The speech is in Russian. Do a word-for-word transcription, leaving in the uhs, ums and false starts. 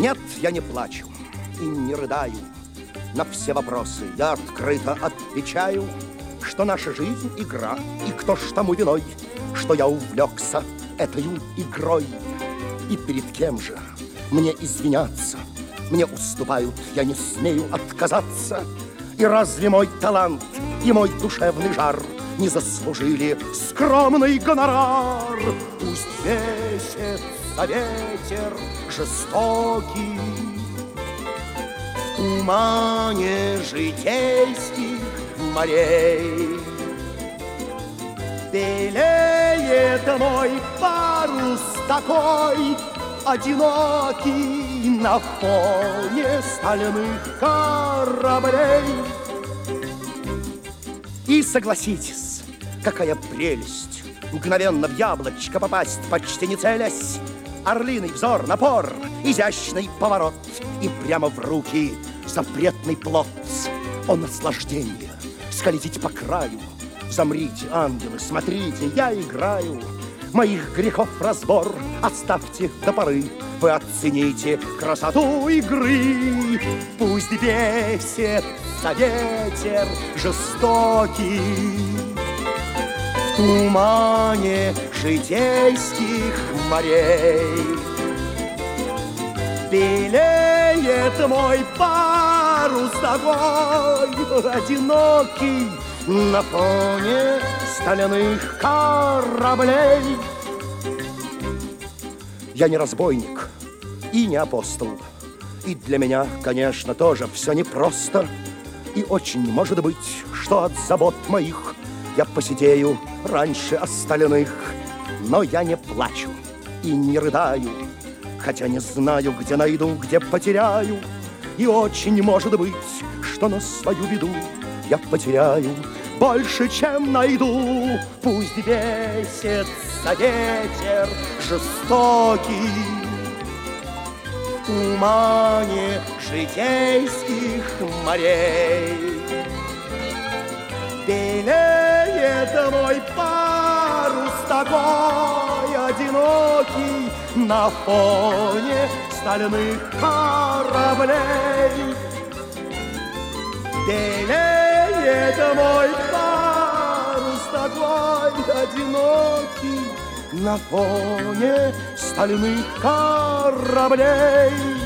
Нет, я не плачу и не рыдаю. На все вопросы я открыто отвечаю, что наша жизнь — игра, и кто ж тому виной, что я увлекся этой игрой. И перед кем же мне извиняться? Мне уступают, я не смею отказаться. И разве мой талант и мой душевный жар не заслужили скромный гонорар? Пусть весится ветер жестокий в тумане житейских морей. Белеет мой парус такой одинокий на фоне стальных кораблей. И согласитесь, какая прелесть мгновенно в яблочко попасть, почти не целясь. Орлиный взор, напор, изящный поворот, и прямо в руки запретный плод. О, наслаждение скользить по краю. Замрите, ангелы, смотрите, я играю. Моих грехов разбор оставьте до поры. Вы оцените красоту игры. Пусть бесится ветер жестокий в тумане житейских морей. Белеет мой парус такой одинокий на фоне стальных кораблей. Я не разбойник и не апостол, и для меня, конечно, тоже все непросто. И очень может быть, что от забот моих я посидею раньше остальных. Но я не плачу и не рыдаю, хотя не знаю, где найду, где потеряю. И очень может быть, что на свою беду я потеряю больше, чем найду. Пусть бесится ветер жестокий в тумане житейских морей. Белеет мой парус такой одинокий на фоне стальных кораблей. Белеет мой парус такой одинокий на фоне стальных кораблей.